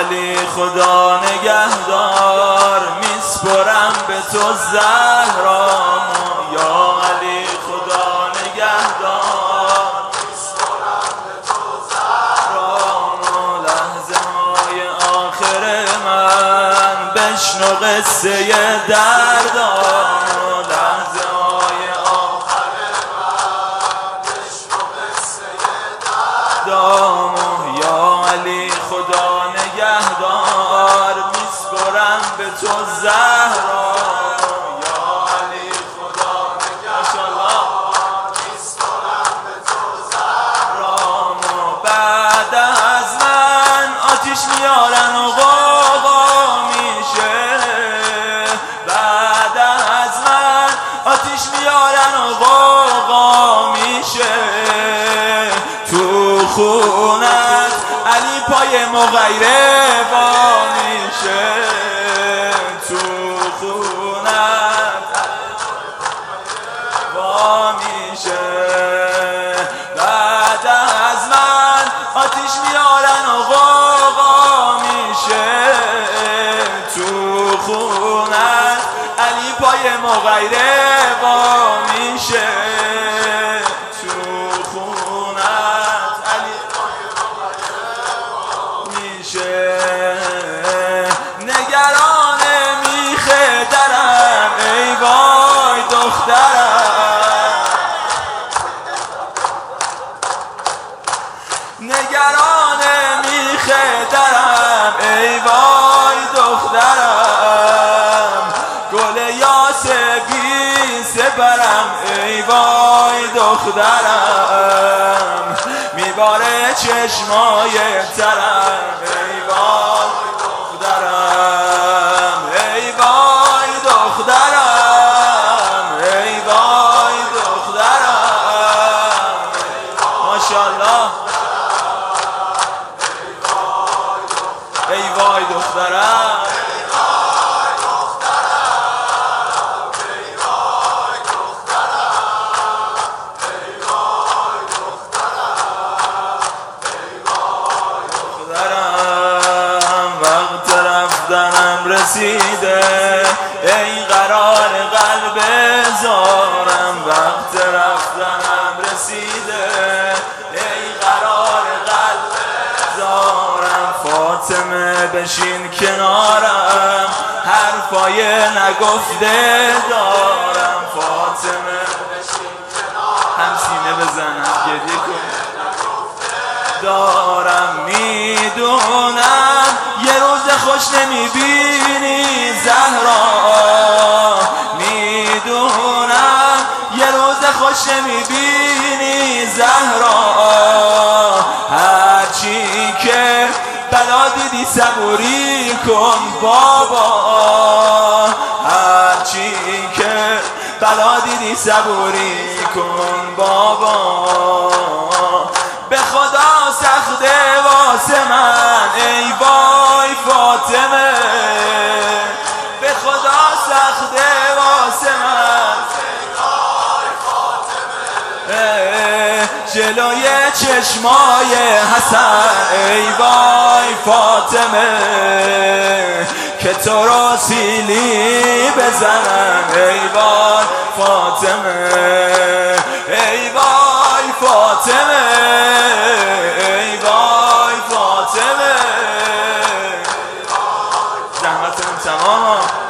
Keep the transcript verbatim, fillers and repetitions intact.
علی خدا نگهدار، میسپرم به تو زهرامو. یا علی خدا نگهدار، میسپرم به تو زهرامو. لحظه های آخر من بشنو قصه دردامو. لحظه های آخر من بشنو قصه دردامو. یا علی خدا نگهدار، میسپرم به تو زهرامو. یا علی خدا نگهدار، میسپرم به تو زهرامو. بعد از من آتیش میارن و غوغا میشه. بعد از من آتیش میارن و غوغا میشه. تو خونت علی پای مغیره وا میشه. تو خونت وا میشه. بعد از من آتیش میارن و غوغا میشه. تو خونت علی پای مغیره وا میشه. تو خونت علی میشه. نگران میخه درم، ای وای دخترم. نگران میخه درم، ای وای دخترم. گل یاس بی سپرم، ای وای دخترم. میباره چشمای ترم، ای وای دخترم. ای وای دخترم، ای وای دخترم. ماشاءالله. ای وای دخترم. رسیده ای قرار قلب زارم. وقت رفتنم رسیده ای قرار قلب زارم. فاطمه بشین کنارم، حرفای نگفته دارم. فاطمه بشین کنارم، هم سینه بزنم گریه کنم دارم. میدونم یه روز خوش نمیبینی زهرا. میدونم یه روز خوش نمیبینی زهرا. هرچی که بلا دیدی صبوری کن بابا. هرچی که بلا دیدی صبوری کن بابا. به خدا سخته واسه من، ای وای فاطمه. به خدا سخته واسه من، جلوی چشمای حسن، ای وای فاطمه. که تو را سیلی بزنم، ای وای فاطمه. ای وای فاطمه، ای وای فاطمه. زحمتمون تمام.